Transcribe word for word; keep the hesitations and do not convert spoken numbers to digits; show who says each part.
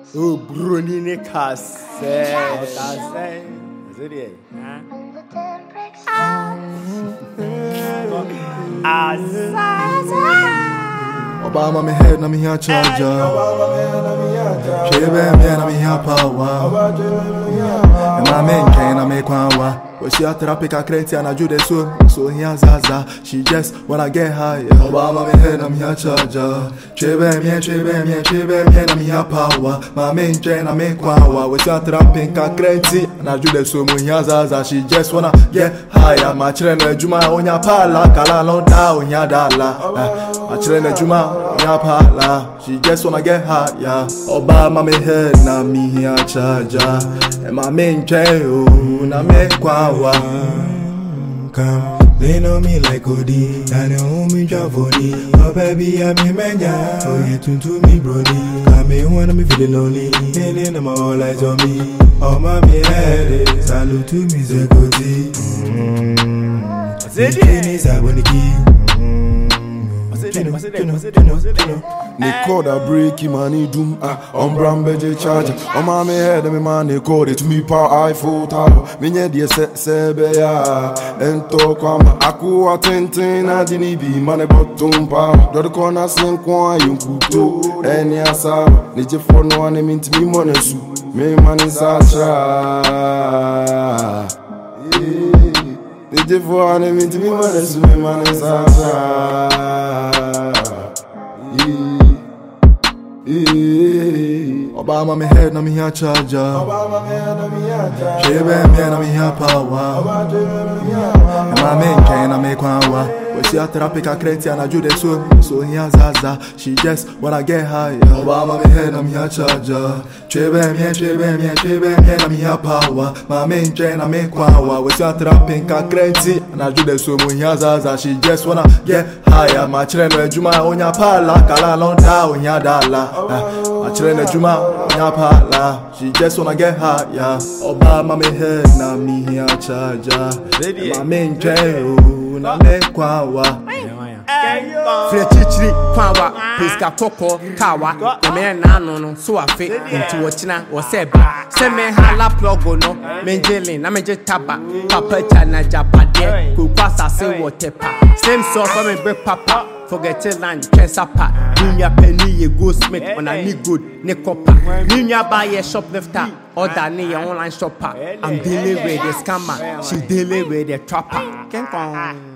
Speaker 1: Oh, Bruni Nikas.
Speaker 2: Obama me head na me here charger. Shebe me na me here power. And my main chain na me kwawa. But she a therapy a crazy and I do the so so here Zaza. She just wanna get high. Obama me head na me here charger. Shebe me shebe me shebe me na me here power. My main chain na me kwawa. But she a therapy a crazy and I do the so here Zaza. She just wanna get higher. My children juma onya pala kala no da onya dala. My children juma onya pala. She just wanna get high, yeah. Obama me head na me here charger. And my main chain oh na me kwawa.
Speaker 3: Come, they know me like Odi. And they hold me drop for me. Oh baby, I'm a man, yeah. Oh you tune to me, brody. Come me wanna me feeling lonely. And then I'm all eyes on me. Oh mommy head, salute to me, Zegoti. Mmm. Zeddy, I want to keep.
Speaker 2: They call that breaky money doom ah on Brambeje charger. On my head, me man they call it to me power iPhone tower. Me nye die se sebe ya. Ento kwa ma akuwa tenten na dini bi mane bottom power. Do the corner sen kwa yunkuto. Eni asa ni je for no ane minti mi monesu. Me mani sacha. Ni je for ane minti mi monesu. Me mani sacha. Obama me head na me here charger.
Speaker 3: Obama me head na me here charger.
Speaker 2: Shebe me na me here power. And my main chain na me kwawa. But she a therapy a crazy and I do the so so here Zaza. She just wanna get high. Obama me head na me here charger. Shebe me shebe me shebe me na me here power. My main chain na me kwawa. But she a therapy a crazy and I do the so here Zaza. She just wanna get higher. My children juma onya pala kala no da onya dala. My children juma onya pala. She just wanna get high, yeah. Obama me head na me here charger. My main chain oh na me kwawa.
Speaker 1: Flechichiri kwawa Piska koko kawa Eme na ano no so afe Inti wachina waseba Seme hala plogo no Menjeli na menje taba Papa chana japade Kukwasa se wotepa Same song for me break papa Forget it land Kensapa Ninya penny ye go smith On a ni good ni copper Ninya buy a shoplifter Order ni a online shopper I'm dealing with the scammer She dealing with the trapper Ken kong